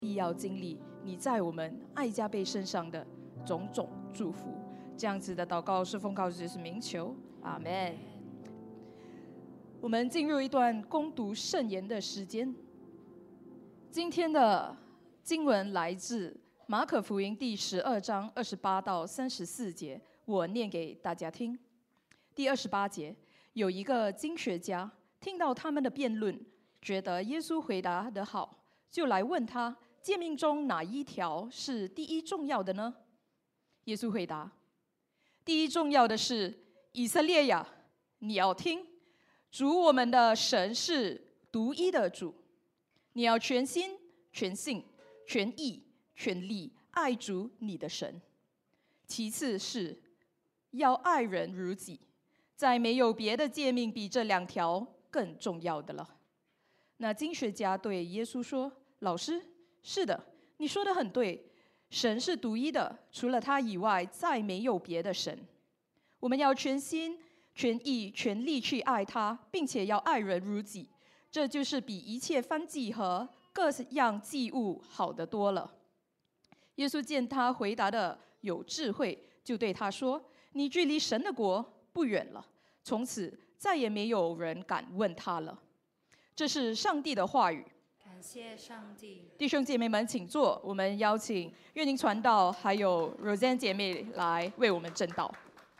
必要经历你在我们爱加倍身上的种种祝福。这样子的祷告是奉靠主耶稣名求，阿们。我们进入一段攻读圣言的时间。今天的经文来自马可福音第12章28到34节，我念给大家听。第28节，有一个经学家听到他们的辩论，觉得耶稣回答得好，就来问他，诫命中哪一条是第一重要的呢？耶稣回答，第一重要的是，以色列呀，你要听，主我们的神是独一的主，你要全心、全性、全意、全力爱主你的神。其次是要爱人如己，再没有别的诫命比这2条更重要的了。那经学家对耶稣说，老师，是的，你说得很对，神是独一的，除了他以外再没有别的神。我们要全心全意全力去爱他，并且要爱人如己，这就是比一切燔祭和各样祭物好得多了。耶稣见他回答的有智慧，就对他说，你距离神的国不远了。从此再也没有人敢问他了。这是上帝的话语。 感谢上帝。 弟兄姐妹们请坐，我们邀请岳宁传道还有 Roseanne 姐妹来为我们证道。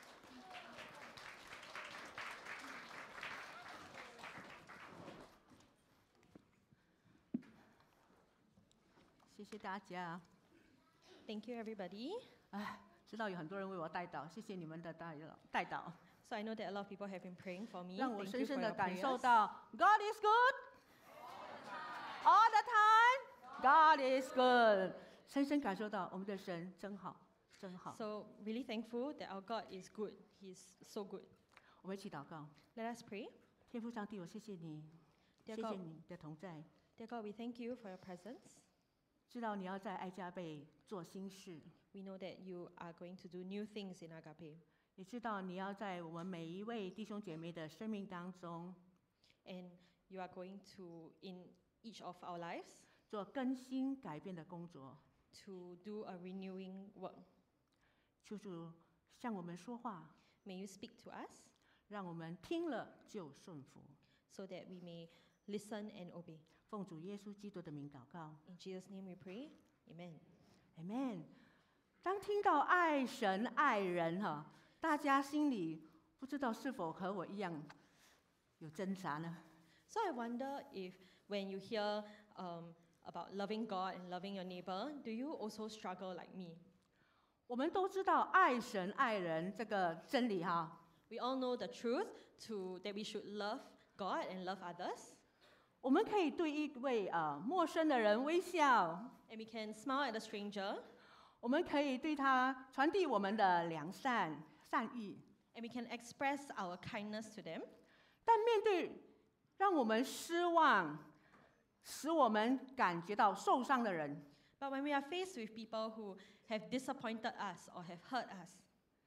谢谢大家。 Thank you, everybody. 知道有很多人为我代祷，谢谢你们的代祷， So I know that a lot of people have been praying for me. 让我 Thank 深 you 深 for 的 your 感受 prayers. 到 God is good all the time. God is good， 深深感受到我们的神真好，真好。 So really thankful that our God is good. He's so good. 我们一起祷告。 Let us pray. 天父上帝，我谢谢你， Dear 谢谢 God, 你的同在， dear God, we thank you for your presence. 知道你要在爱加倍做新事， We know that you are going to do new things in Agape. 也知道你要在我们每一位弟兄姐妹的生命当中 And you are going to, in each of our lives, 做更新改变的工作。 to do a renewing work. 求主向我们说话， May you speak to us 让我们听了就顺服。 so that we may listen and obey. 奉主耶稣基督的名祷告 In Jesus' name we pray. Amen. ，Amen。当听到爱神爱人大家心里不知道是否和我一样有挣扎呢？ So I wonder if when you hear about loving God and loving your neighbor, do you also struggle like me? 我们都知道爱神爱人这个真理 We all know the truth that we should love God and love others. 我们可以对一位陌生的人微笑， And we can smile at a stranger. 我们可以对他传递我们的良善善意， And we can express our kindness to them. 但面对让我们失望、使我们感觉到受伤的人， But when we are faced with people who have disappointed us or have hurt us,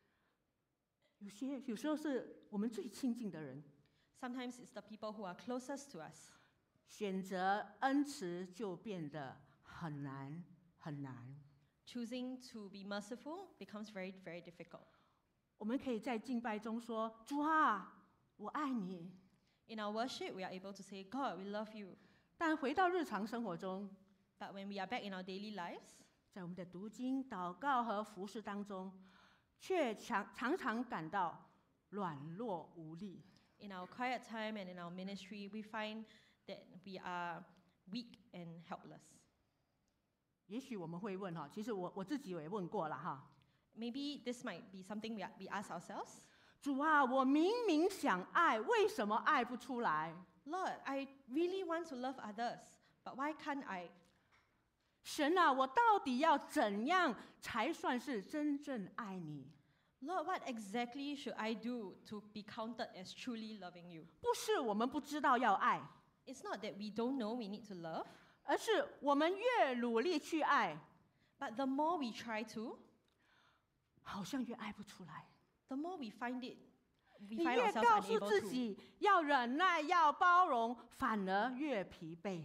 有时候是我们最亲近的人， sometimes it's the people who are closest to us. 选择恩慈就变得很难很难。 Choosing to be merciful becomes very, very difficult. 我们可以在敬拜中说：“主啊，我爱你。” In our worship, we are able to say, God, we love you. 但回到日常生活中， But when we are back in our daily lives, 在我们的读经、祷告和服事当中，却常常感到软弱无力。 in our quiet time and in our ministry, we find that we are weak and helpless. 也许我们会问其实我自己也问过了 Maybe this might be something we ask ourselves. 主啊，我明明想爱，为什么爱不出来？ Lord, I really want to love others, but why can't I? 神啊，我到底要怎样才算是真正爱你？ Lord, what exactly should I do to be counted as truly loving you? 不是我们不知道要爱， It's not that we don't know we need to love, 而是我们越努力去爱， but the more we try to, 好像越爱不出来。 the more we find 你 find 越 ourselves 告诉 unable 自 to. 己要忍耐、要包容，反而越疲惫。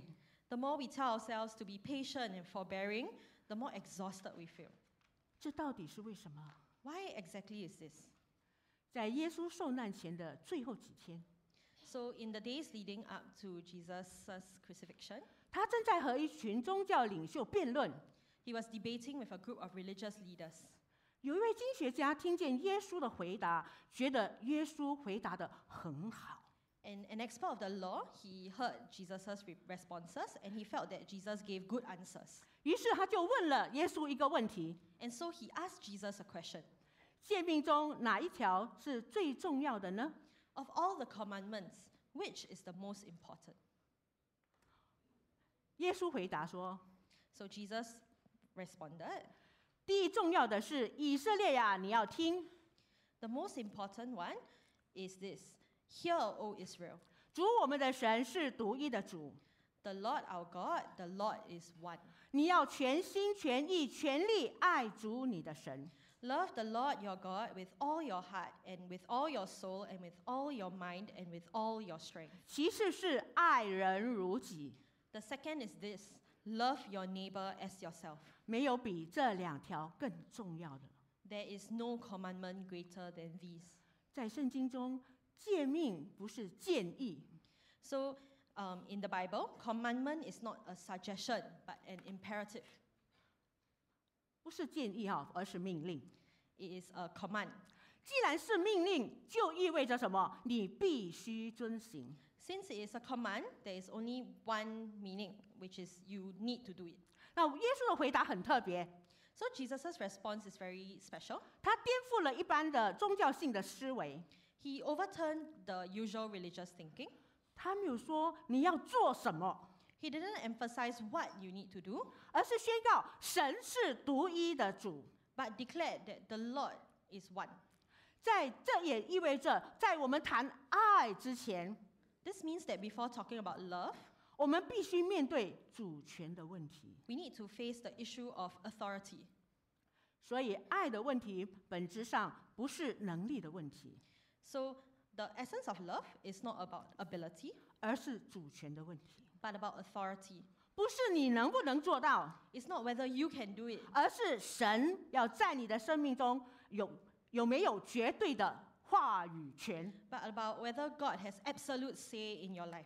The more we tell ourselves to be patient and forbearing, the more exhausted we feel. 这到底是为什么？ Why exactly is this? 在耶稣受难前的最后几天， So in the days leading up to Jesus' crucifixion, 他正在和一群宗教领袖辩论。 he was debating with a group of religious leaders. 有一位经学家听见耶稣的回答，觉得耶稣回答得很好。 And an expert of the law, he heard Jesus' responses and he felt that Jesus gave good answers. 于是他就问了耶稣一个问题： And so he asked Jesus a question. 诫命中哪一条是最重要的呢？ Of all the commandments, which is the most important? 耶稣回答说 So Jesus responded,： 第一重要的是以色列呀，你要听， the most important one is this. Hear, O Israel, 主我们的神是独一的主， the Lord our God, the Lord is one. 你要全心全意全力爱主你的神。 Love the Lord your God with all your heart and with all your soul and with all your mind and with all your strength. 其次是爱人如己， The second is this. Love your neighbor as yourself. 没有比这两条更重要的。 There is no commandment greater than these. 在圣经中，诫命不是建议， So, in the Bible, commandment is not a suggestion but an imperative. 不是建议哈，而是命令。 It is a command. 既然是命令，就意味着什么？你必须遵行。 Since it is a command, there is only one meaning, which is you need to do it. 那耶稣的回答很特别， So Jesus' response is very special. 他颠覆了一般的宗教性的思维。 He overturned the usual religious thinking. 他没有说你要做什么， He didn't emphasize what you need to do, 而是宣告神是独一的主。 but declared that the Lord is one. 这也意味着，在我们谈爱之前， This means that before talking about love, 我们必须面对主权的问题。 we need to face the issue of authority. 所以，爱的问题本质上不是能力的问题， So the essence of love is not about ability, 而是主权的问题。 but about authority. 不是你能不能做到， It's not whether you can do it, 而是神要在你的生命中有没有绝对的话语权。 but about whether God has absolute say in your life.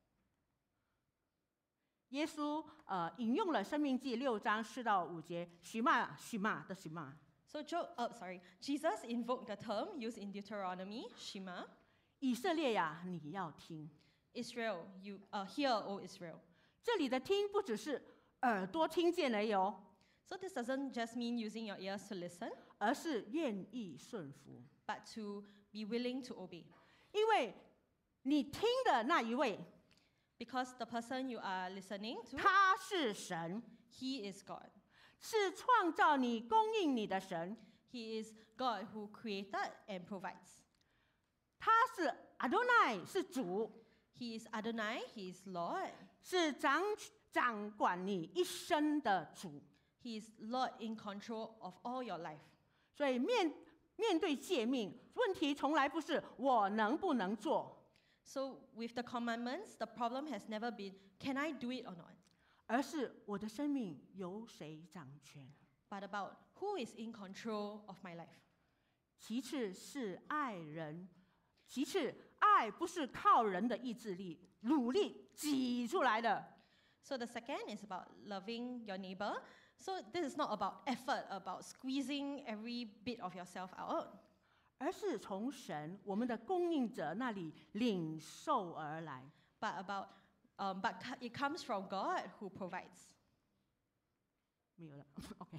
耶稣引用了《生命记》6章4到5节，许骂许骂的许骂， So Jesus invoked the term used in Deuteronomy, Shema. 以色列呀，你要听。 Israel, you hear, O Israel. 这里的听不只是耳朵听见而已哦， So this doesn't just mean using your ears to listen, 而是愿意顺服， but to be willing to obey. 因为你听的那一位， Because the person you are listening to, 他是神， he is God. 是创造你、供应你的神， He is God who created and provides. 他是阿多奈，是主， He is Adonai, He is Lord. 是掌管你一生的主。 He is Lord in control of all your life. 所以面对诫命，问题从来不是我能不能做， So with the commandments, the problem has never been, can I do it or not? 而是我的生命由谁掌权。 But about who is in control of my life. 其次是爱人，其次爱不是靠人的意志力、努力挤出来的， So the second is about loving your neighbor. So this is not about effort, about squeezing every bit of yourself out, 而是从神我们的供应者那里领受而来。 but it comes from God who provides. 没有了，OK。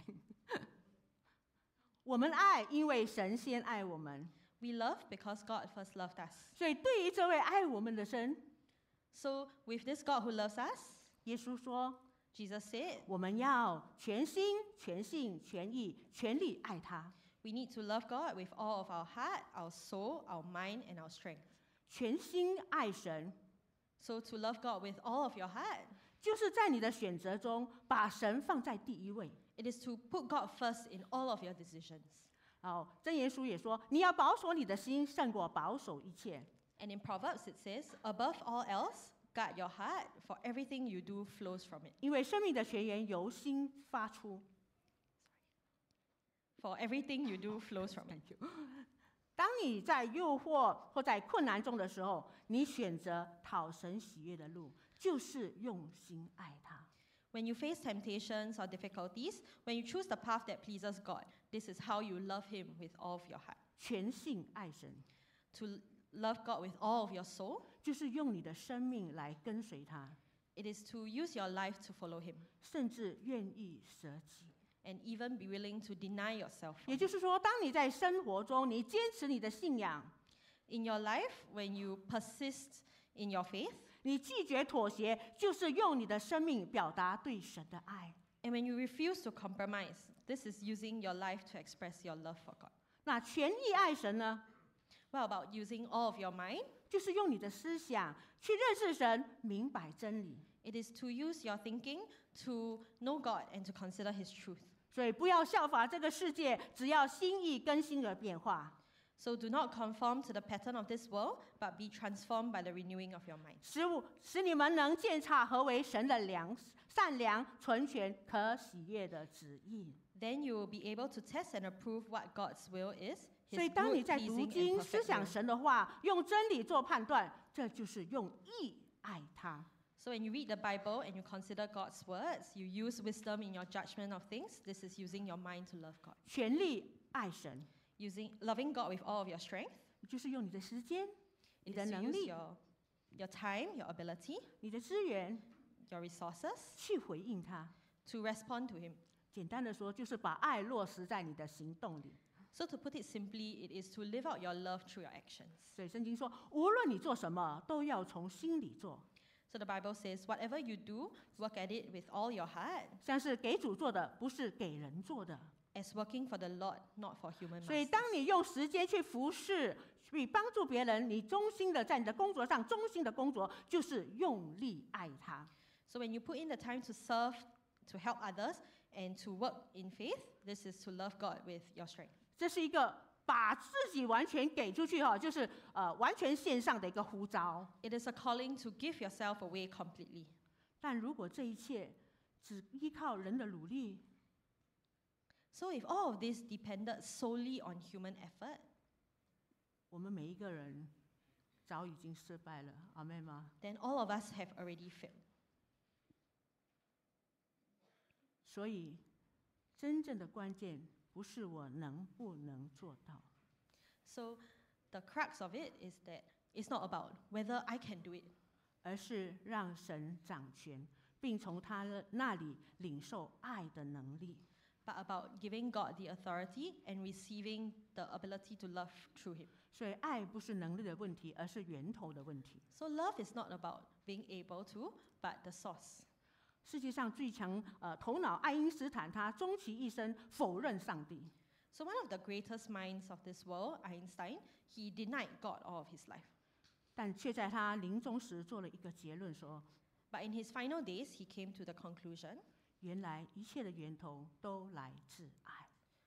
我们爱，因为神先爱我们， We love because God first loved us. 所以对于这位爱我们的神， So with this God who loves us, 耶稣说， Jesus said, 我们要全心、全性、全意、全力爱他。 we need to love God with all of our heart, our soul, our mind, and our strength. 全心爱神， So to love God with all of your heart, 就是在你的选择中把神放在第一位。 it is to put God first in all of your decisions. 箴言书也说，你要保守你的心，胜过保守一切。 And in Proverbs it says, above all else, guard your heart, for everything you do flows from it. 因为生命的泉源由心发出。 For everything you do flows from it. 当你在诱惑或在困难中的时候，你选择讨神喜悦的路，就是用心爱他。 When you face temptations or difficulties, when you choose the path that pleases God, this is how you love Him with all of your heart. 全性爱神， To love God with all of your soul, 就是用你的生命来跟随他， it is to use your life to follow Him, 甚至愿意舍己。 and even be willing to deny yourself. 也就是说，当你在生活中，你坚持你的信仰， In your life, when you persist in your faith, 你拒绝妥协，就是用你的生命表达对神的爱。 and when you refuse to compromise, this is using your life to express your love for God. 那全意爱神呢， What about using all of your mind? 就是用你的思想去认识神，明白真理。 It is to use your thinking to know God and to consider His truth. 所以不要效法这个世界，只要心意更新而变化， So do not conform to the pattern of this world, but be transformed by the renewing of your mind. 使你们能鉴察何为神的善良、纯全、可喜悦的旨意。 Then you will be able to test and approve what God's will is, 所 His 以，当 good, 你在读 pleasing, 经、 and 思 perfect 想 will. 神的话，用真理做判断，这就是用义爱他。 So when you read the Bible and you consider God's words, you use wisdom in your judgment of things. This is using your mind to love God. 全力爱神， Loving God with all of your strength. 就是用你的时间、你 It 的 is to 能 use 力、 your time, your ability, 你的资源 your resources 去回应他。 to respond to Him. 简单的说，就是把爱落实在你的行动里。 So to put it simply, it is to live out your love through your actions. 所以圣经说，无论你做什么，都要从心里做， So the Bible says, whatever you do, work at it with all your heart, 像是给主做的，不是给人做的。 as working for the Lord, not for human 所以， masters. 当你用时间去服侍、去帮助别人，你忠心的在你的工作上，忠心的工作就是用力爱他。 So when you put in the time to serve, to help others, and to work in faith, this is to love God with your strength. 这是一个把自己完全给出去哈，就是完全献上的一个呼召。 It is a calling to give yourself away completely. 但如果这一切只依靠人的努力， So if all of this depended solely on human effort, 我们每一个人早已经失败了，阿妹吗？ then all of us have already failed. 所以，真正的关键不是我能不能做到， So the crux of it is that it's not about whether I can do it, 而是让神掌权，并从他那里领受爱的能力。 but about giving God the authority and receiving the ability to love through Him. 所以，爱不是能力的问题，而是源头的问题。 So love is not about being able to, but the source. 世界上最强头脑爱因斯坦，他终其一生否认上帝。 So one of the greatest minds of this world, Einstein, he denied God all of his life. 但却在他临终时做了一个结论说， But in his final days, he came to the conclusion, 原来一切的源头都来自爱。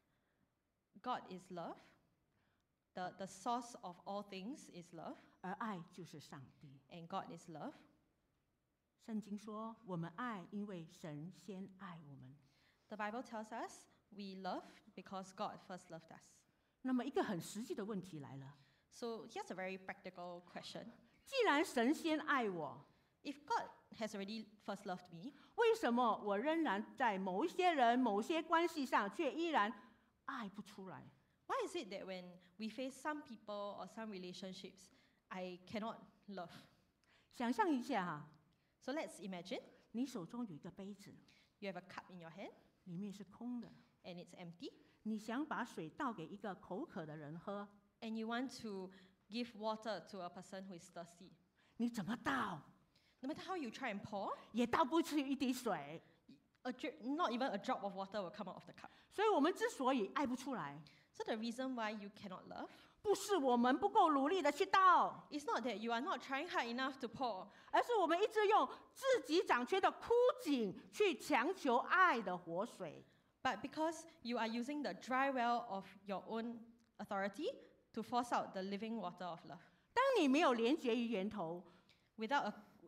God is love. The source of all things is love, 而爱就是上帝。 and God is love. 圣经说，我们爱，因为神先爱我们。 The Bible tells us we love because God first loved us. 那么，一个很实际的问题来了： So here's a very practical question. 既然神先爱我， If God has already first loved me, 为什么我仍然在某一些人、某些关系上，却依然爱不出来？ why is it that when we face some people or some relationships, I cannot love? 想象一下哈， So let's imagine 你手中有一个杯子， you have a cup in your hand 里面是空的， and it's empty, 你想把水倒给一个口渴的人喝， and you want to give water to a person who is thirsty. 你怎么倒 No matter how you try and pour, 也倒不出一滴水。 not even a drop of water will come out of the cup. 所以，我们之所以爱不出来， So the reason why you cannot love 不是我们不够努力的去倒， is not that you are not trying hard enough to pour, 而是我们一直用自己掌权的枯井去强求爱的活水。 but because you are using the dry well of your own authority to force out the living water of love. 当你没有连结于源头， Without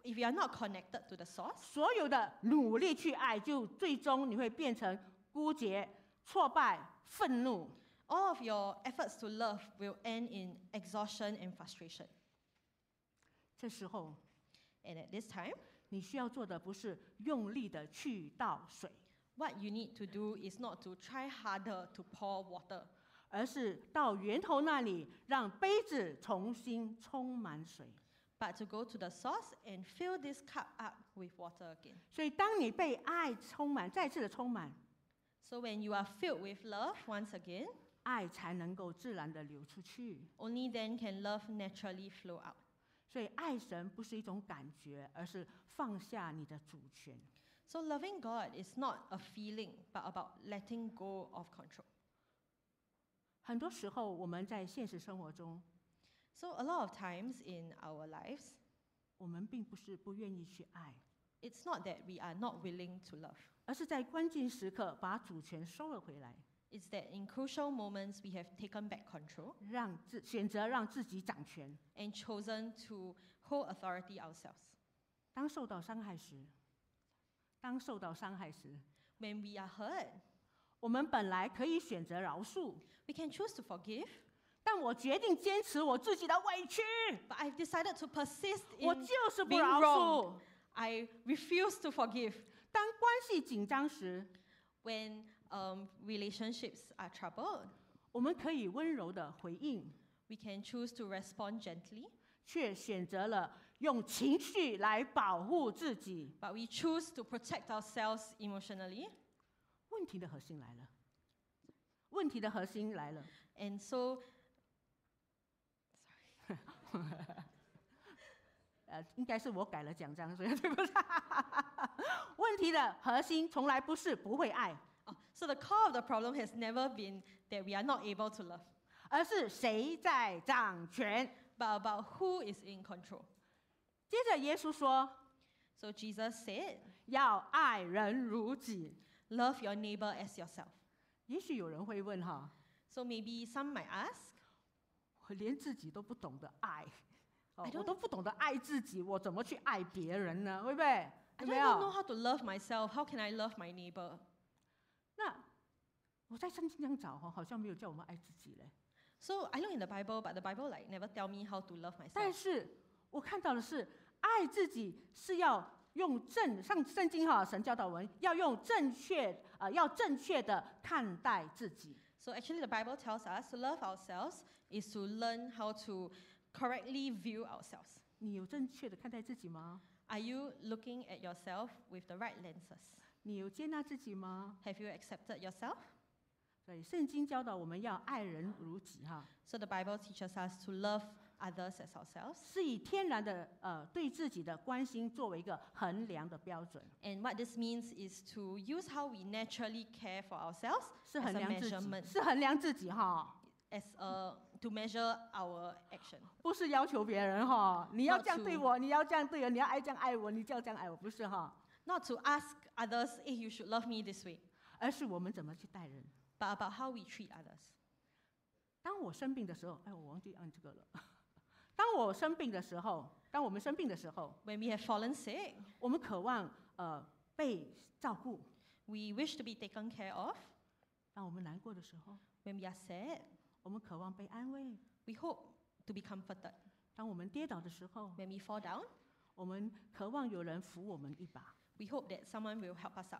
if you are not connected to the source, 所有的努力去爱，就最终你会变成孤绝、挫败、愤怒。 all of your efforts to love will end in exhaustion and frustration. 这时候， And at this time, 你需要做的不是用力的去倒水， what you need to do is not to try harder to pour water, 而是到源头那里，让杯子重新充满水。 but to go to the source and fill this cup up with water again. 所以，当你被爱充满，再次的充满， So when you are filled with love once again, 爱才能够自然的流出去。 only then can love naturally flow out. 所以，爱神不是一种感觉，而是放下你的主权。 So loving God is not a feeling, but about letting go of control. 很多时候，我们在现实生活中， So a lot of times in our lives, 我们并不是不愿意去爱， it's not that we are not willing to love. 而是在关键时刻把主权收了回来， It's that in crucial moments we have taken back control 选择让自己掌权。 and chosen to hold authority ourselves. 当受到伤害时， When we are hurt, 我们本来可以选择饶恕， we can choose to forgive, 但我决定坚持我自己的委屈， but I've decided to persist 我 in 就是不 being 饶 wrong. 恕。 I refuse to forgive. 当关系紧张时， When relationships are troubled, 我们可以温柔的回应， we can choose to respond gently, 却选择了用情绪来保护自己。 but we choose to protect ourselves emotionally. 问题的核心来了，问题的核心来了。 And so, 应该是我改了奖章，所以对不起。问题的核心从来不是不会爱， so the core of the problem has never been that we are not able to love, 而是谁在掌权。 but about who is in control. 接着耶稣说， So Jesus said, 要爱人如己。 love your neighbor as yourself. 也许有人会问哈， So maybe some might ask, 我连自己都不懂得爱， I don't- 我都不懂得爱自己，我怎么去爱别人呢？会不会？ I 有 don't 没 even know 有？ how to love myself. How can I love my neighbor? 那我在圣经上找哈，好像没有叫我们爱自己嘞。 So I look in the Bible, but the Bible like never tell me how to love 但 myself. 是我看到的是，爱自己是要用上圣经哈，神教导我们要用要正确的看待自己。 So actually the Bible tells us to love ourselves is to learn how to correctly view ourselves. 你有正确的看待自己吗？ Are you looking at yourself with the right lenses? 你有接纳自己吗？ Have you accepted yourself? 对，圣经教导我们要爱人如己哈， So the Bible teaches us to love others as ourselves. 是以天然的对自己的关心作为一个衡量的标准， And what this means is to use how we naturally care for ourselves 是 as 衡 a 量自己， measurement, 是衡量自己哈， to measure our action. 不是要求别人哈，你要 Not 这样对 to- 我，你要这样对我，你要这样爱我，你就要这样爱我，不是哈， Not to ask others, hey, you should love me this way, 而是我们怎么去待人。 but about how we treat others. 当我生病的时候，哎，我忘记按这个了。当我生病的时候，当我们生病的时候， When we have fallen sick, 我们渴望被照顾； we wish to be taken care of. 当我们难过的时候， When we are sad, 我们渴望被安慰； we hope to be comforted. 当我们跌倒的时候， When we fall down, 我们渴望有人扶我们一把。 we hope that someone will help us up.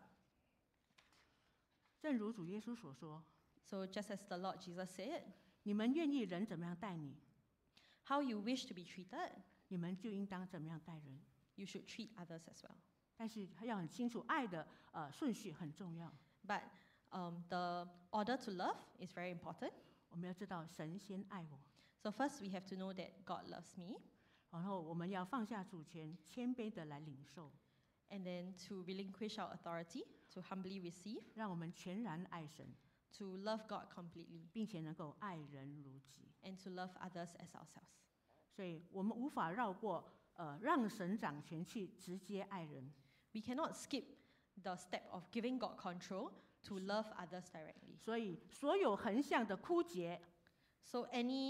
正如主耶稣所说， So just as the Lord Jesus said, 你们愿意人怎么样待你， how you wish to be treated, 你们就应当怎么样待人。 you should treat others as well. 但是要很清楚，爱的顺序很重要。 But the order to love is very important. 我们要知道神先爱我， So first we have to know that God loves me, 然后我们要放下主权，谦卑的来领受， and then to relinquish our authority, to humbly receive, 让我们全然爱神， to love God completely, 并且能够爱人如己。 and to love others as ourselves. 所以我们无法绕过让神掌权去直接爱人。 We cannot skip the step of giving God control to love others directly. 所以所有横向的枯竭， So any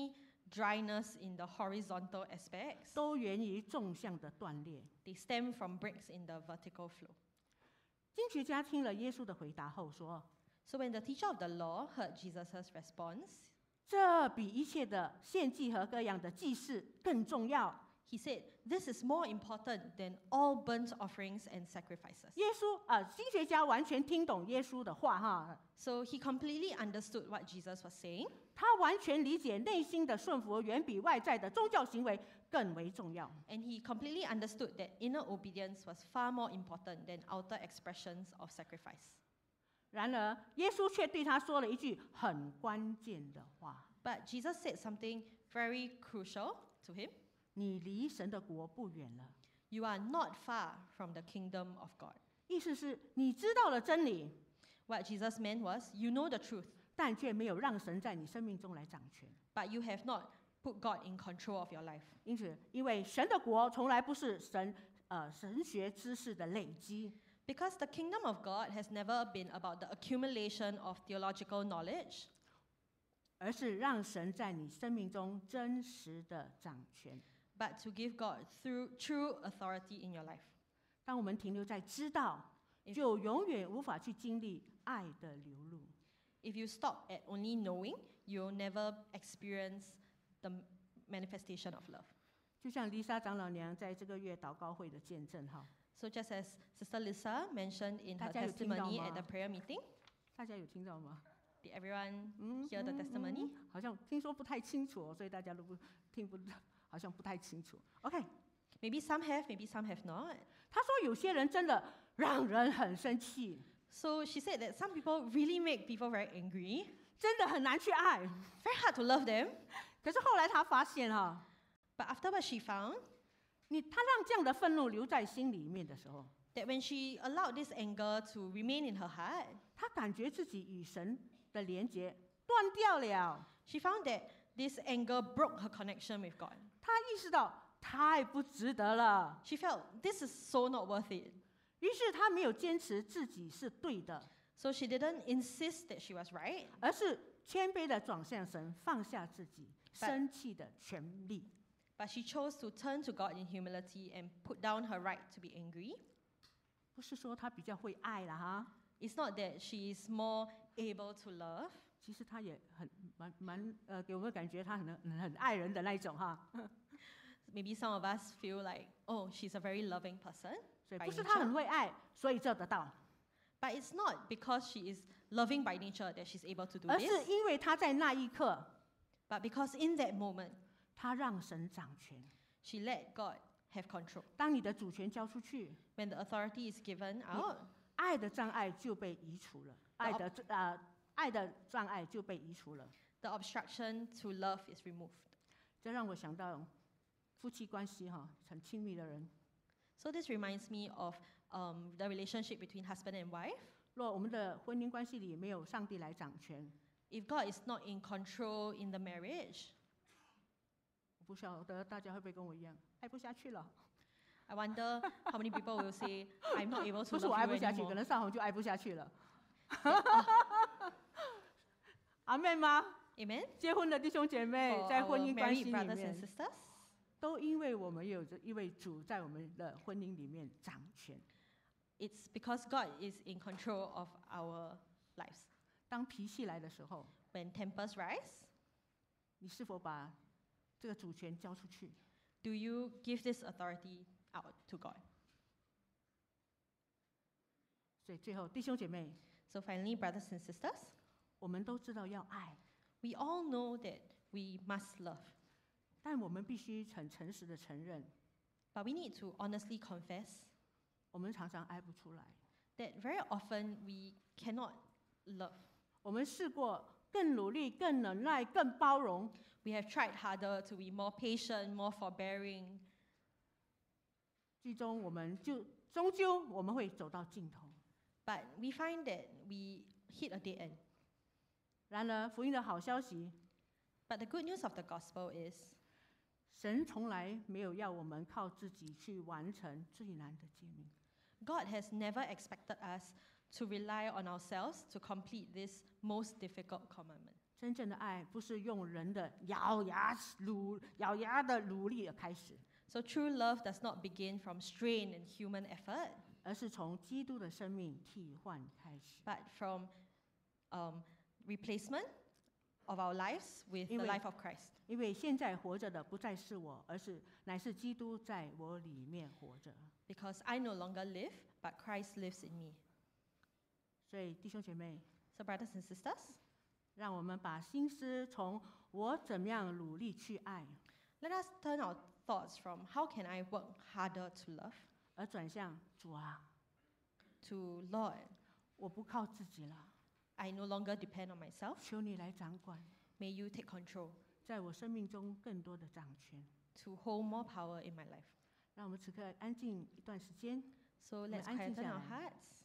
dryness in the horizontal aspects. 都源于纵向的断裂。 They stem from breaks in the vertical flow. 经学家听了耶稣的回答后说， So when the teacher of the law heard Jesus' response, 这比一切的献祭和各样的祭祀更重要。 he said, "This is more important than all burnt offerings and sacrifices." 经学家完全听懂耶稣的话哈， So he completely understood what Jesus was saying. 他完全理解内心的顺服远比外在的宗教行为更为重要。 And he completely understood that inner obedience was far more important than outer expressions of sacrifice. 然而，耶稣却对他说了一句很关键的话： But Jesus said something very crucial to him. 你离神的国不远了。 You are not far from the kingdom of God. 意思是你知道了真理， What Jesus meant was, you know the truth, 但却没有让神在你生命中来掌权。 but you have not put God in control of your life. 因此，因为神的国从来不是神学知识的累积， Because the kingdom of God has never been about the accumulation of theological knowledge, 而是让神在你生命中真实的掌权。 but to give God through true authority in your life. 当我们停留在知道， If- 就永远无法去经历爱的流露。 If you stop at only knowing, you'll never experience the manifestation of love. 就像丽莎长老娘在这个月祷告会的见证哈， So just as Sister Lisa mentioned in her 大家有听到 testimony 吗？ at the prayer meeting, 大家有听到吗？ did everyone hear the testimony? 好像听说不太清楚哦，所以大家都好像不太清楚。OK， Maybe some have, maybe some have not. 他说有些人真的让人很生气， So she said that some people really make people very angry, 真的很难去爱。 very hard to love them. 可是后来他发现哈， But after what she found, 他让这样的愤怒留在心里面的时候， that when she allowed this anger to remain in her heart, 他感觉自己与神的连结断掉了。 she found that this anger broke her connection with God. 他意识到太不值得了， She felt this is so not worth it. 于是他没有坚持自己是对的， So she didn't insist that she was right, 而是谦卑的转向神，放下自己生气的权利。 but she chose to turn to God in humility and put down her right to be angry. 不是说他比较会爱了哈， It's not that she is more able to love. 其实他也给我们感觉他很爱人的那一种哈。 Maybe some of us feel like, oh, she's a very loving person. 所以 by 不是他 nature. 很会爱，所以做得到， But it's not because she is loving by nature that she's able to do 而是 this, 因为他在那一刻， but because in that moment, 他让神掌权。 she let God have control. 当你的主权交出去， When the authority is given out, 爱的障碍就被移除了，爱的障碍就被移除了。 the obstruction to love is removed. 这让我想到夫妻关系哈，很亲密的人， So this reminds me of the relationship between husband and wife. 若我们的婚姻关系里没有上帝来掌权， If God is not in control in the marriage, 我不晓得大家会不会跟我一样爱不下去了。 I wonder how many people will say, I'm not able to 不是我 love 爱 you 不下去，可 anymore. 能上红就爱不下去了。阿妹吗？ Amen? 结婚的弟兄姐妹 For 在婚 our 姻关系 married 里 brothers and 面， sisters, 都因为我们有着一位主在我们的婚姻里面掌权。 it's because God is in control of our lives. 当脾气来的时候， When tempers rise, 你是否把这个主权交出去？ do you give this authority out to God? 所以最后，弟兄姐妹， So finally, brothers and sisters, 我们都知道要爱， we all know that we must love, 但我们必须很诚实的承认， but we need to honestly confess 我们常常爱不出来。 that very often we cannot love. 我们试过更努力、更忍耐、更包容， We have tried harder to be more patient, more forbearing, 最终终究我们会走到尽头。 but we find that we hit a dead end. 然而，福音的好消息， But the good news of the gospel is 神从来没有要我们靠自己去完成最难的诫命。 God has never expected us to rely on ourselves to complete this most difficult commandment. 真正的爱不是用人的咬牙的努力而开始， So true love does not begin from strain and human effort, 而是从基督的生命替换开始。 but from replacement of our lives with the 因为- life of Christ. 因为现在活着的不再是我，乃是基督在我里面活着。 Because I no longer live, but Christ lives in me. 所以弟兄姐妹， So brothers and sisters, 让我们把心思从我怎么样努力去爱， let us turn our thoughts from how can I work harder to love 而转向主啊， to Lord, 我不靠自己了， I no longer depend on myself. 求你来掌管， May you take control 在我生命中更多的掌权。 to hold more power in my life. 让我们此刻安静一段时间， So 们 let's 安静 quieten 下 our 来。 hearts.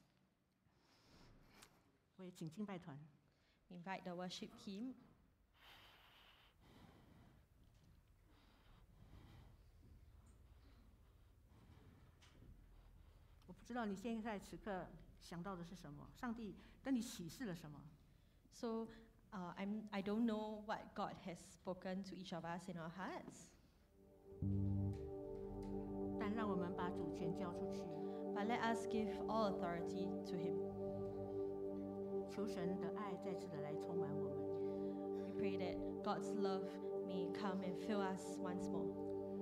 我也请敬拜团。 Invite the worship team. 我不知道你现在此刻想到的是什么，上帝跟你启示了什么？ So I don't know what God has spoken to each of us in our hearts, 但让我们把主权交出去， but let us give all authority to Him. 求神的爱再次的来充满我们。 We pray that God's love may come and fill us once more.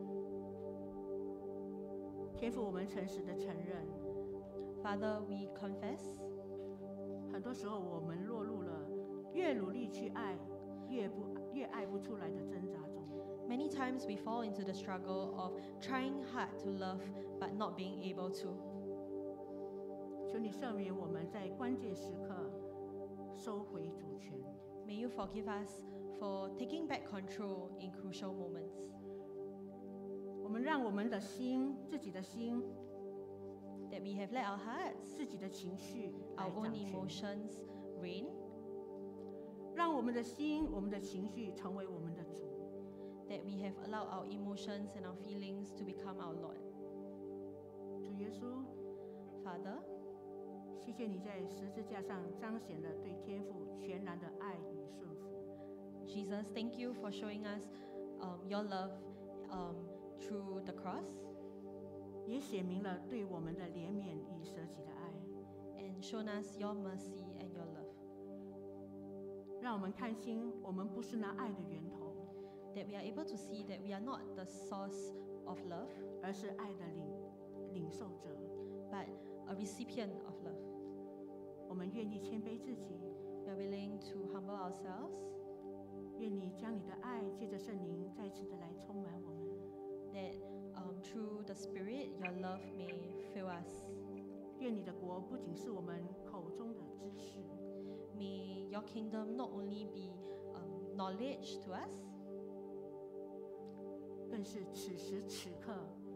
天父，我们诚实的承认， Father, we confess 很多时候我们落入了越努力去爱，越爱不出来的挣扎中。 many times we fall into the struggle of trying hard to love but not being able to. 求你赦免我们在关键时刻收回主权， May you forgive us for taking back control in crucial moments. 我们让我们的心、自己的心、 That we have let our hearts, 自己的情绪来 our own 掌权， emotions reign. 让我们的心、我们的情绪成为我们的主。 That we have allowed our emotions and our feelings to become our Lord. 主耶稣， Father, 谢谢你在十字架上彰显了对天父全然的爱与顺服。 Jesus, thank you for showing us your love through the cross 也写明了对我们的怜悯与舍己的爱， and shown us your mercy and your love. 让我们看清我们不是那爱的源头， That we are able to see that we are not the source of love, 而是爱的领受者。 but a recipient of love. 我们愿意谦卑自己， We are willing to humble ourselves. 愿你将你的爱借着圣灵再次的来充满我们。 That through the Spirit, your love may fill us. 愿你的国不仅是我们口中的知识， May your kingdom not only be knowledge to us, 更是此时此刻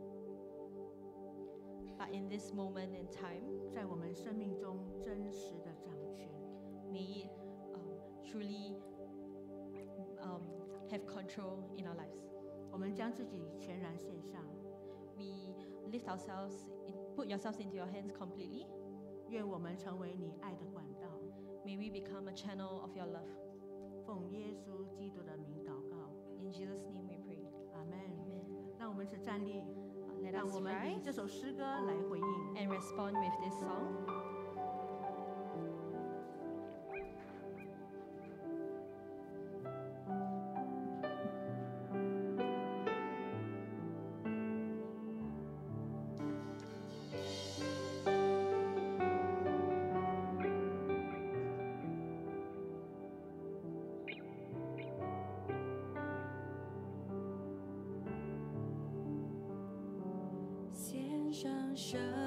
but in this moment and time, 在我们生命中真实的掌权。 may it truly have control in our lives. 我们将自己全然献上， We lift ourselves, put yourselves into your hands completely. 愿我们成为你爱的管道。 May we become a channel of your love. 奉耶稣基督的名祷告， In Jesus' name we pray. 阿门。 Amen. 让我们只站立， Let 让 us 我们以 rise 这首诗歌来回应。 and respond with this song. 献上生